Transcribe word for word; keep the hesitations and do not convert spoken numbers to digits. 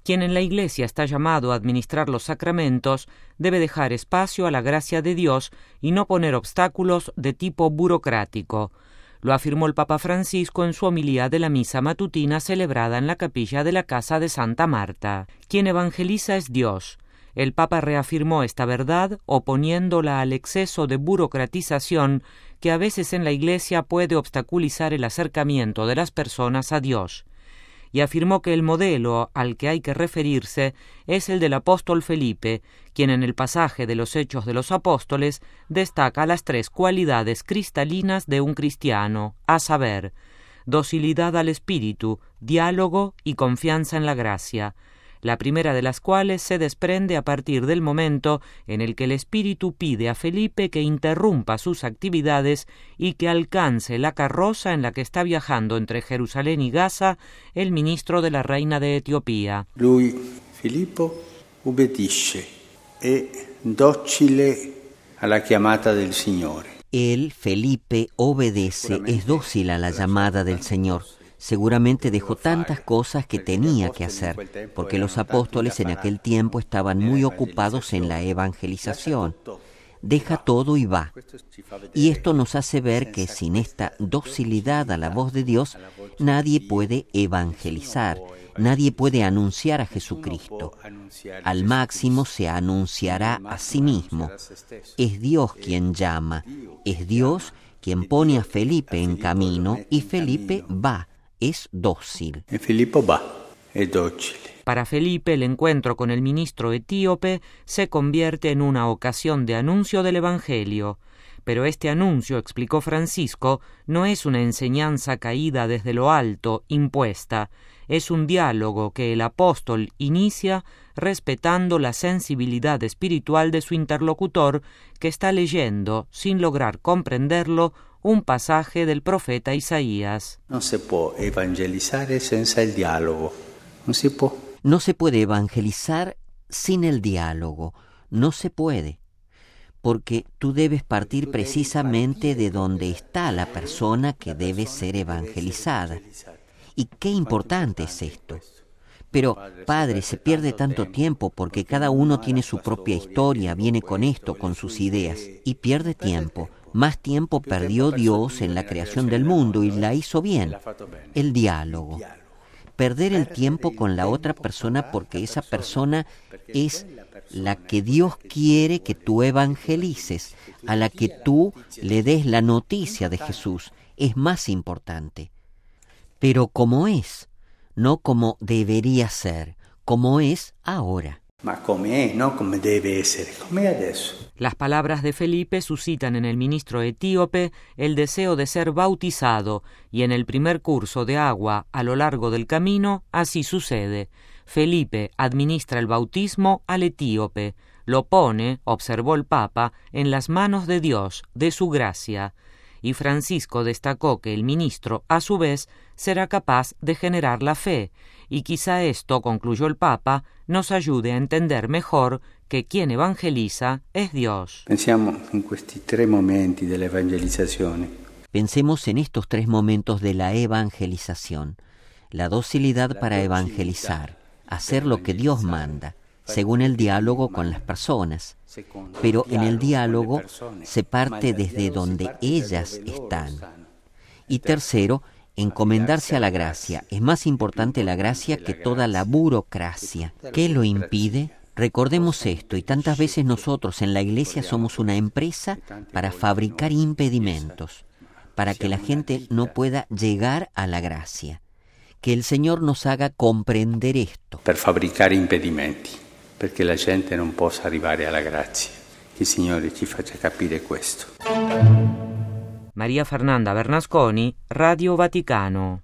Quien en la Iglesia está llamado a administrar los sacramentos debe dejar espacio a la gracia de Dios y no poner obstáculos de tipo burocrático. Lo afirmó el Papa Francisco en su homilía de la misa matutina celebrada en la capilla de la Casa de Santa Marta. Quien evangeliza es Dios. El Papa reafirmó esta verdad oponiéndola al exceso de burocratización que a veces en la Iglesia puede obstaculizar el acercamiento de las personas a Dios. Y afirmó que el modelo al que hay que referirse es el del apóstol Felipe, quien en el pasaje de los Hechos de los Apóstoles destaca las tres cualidades cristalinas de un cristiano, a saber, docilidad al Espíritu, diálogo y confianza en la gracia, la primera de las cuales se desprende a partir del momento en el que el Espíritu pide a Felipe que interrumpa sus actividades y que alcance la carroza en la que está viajando entre Jerusalén y Gaza el ministro de la reina de Etiopía. Lui, Filippo, ubbidisce e docile alla chiamata del Signore. Él, Felipe, obedece, es dócil a la llamada del Señor. Seguramente dejó tantas cosas que tenía que hacer, porque los apóstoles en aquel tiempo estaban muy ocupados en la evangelización. Deja todo y va. Y esto nos hace ver que sin esta docilidad a la voz de Dios, nadie puede evangelizar, nadie puede anunciar a Jesucristo. Al máximo se anunciará a sí mismo. Es Dios quien llama, es Dios quien pone a Felipe en camino y Felipe va. Es dócil. Filippo va, es dócil. Para Felipe, el encuentro con el ministro etíope se convierte en una ocasión de anuncio del Evangelio. Pero este anuncio, explicó Francisco, no es una enseñanza caída desde lo alto, impuesta. Es un diálogo que el apóstol inicia respetando la sensibilidad espiritual de su interlocutor, que está leyendo, sin lograr comprenderlo, un pasaje del profeta Isaías. No se puede evangelizar senza el diálogo. No se puede. No se puede evangelizar sin el diálogo. No se puede. Porque tú debes partir precisamente de donde está la persona que debe ser evangelizada. Y qué importante es esto. Pero, padre, se pierde tanto tiempo porque cada uno tiene su propia historia, viene con esto, con sus ideas, y pierde tiempo. Más tiempo perdió Dios en la creación del mundo y la hizo bien. El diálogo. Perder el tiempo con la otra persona porque esa persona es la que Dios quiere que tú evangelices, a la que tú le des la noticia de Jesús, es más importante. Pero como es, no como debería ser, como es ahora. Ma come è, no come deve essere, come è adesso. Las palabras de Felipe suscitan en el ministro etíope el deseo de ser bautizado, y en el primer curso de agua a lo largo del camino así sucede. Felipe administra el bautismo al etíope, lo pone, observó el Papa, en las manos de Dios, de su gracia. Y Francisco destacó que el ministro, a su vez, será capaz de generar la fe, y quizá esto, concluyó el Papa, nos ayude a entender mejor que quien evangeliza es Dios. Pensiamo in questi tre momenti dell'evangelizzazione. Pensemos en estos tres momentos de la evangelización. La docilidad para evangelizar, hacer lo que Dios manda, según el diálogo con las personas. Pero en el diálogo se parte desde donde ellas están. Y tercero, encomendarse a la gracia. Es más importante la gracia que toda la burocracia. ¿Qué lo impide? Recordemos esto, y tantas veces nosotros en la Iglesia somos una empresa para fabricar impedimentos, para que la gente no pueda llegar a la gracia. Que el Señor nos haga comprender esto. Per fabbricare impedimenti, perché la gente non possa arrivare alla grazia. Che il Signore ci faccia capire questo. María Fernanda Bernasconi, Radio Vaticano.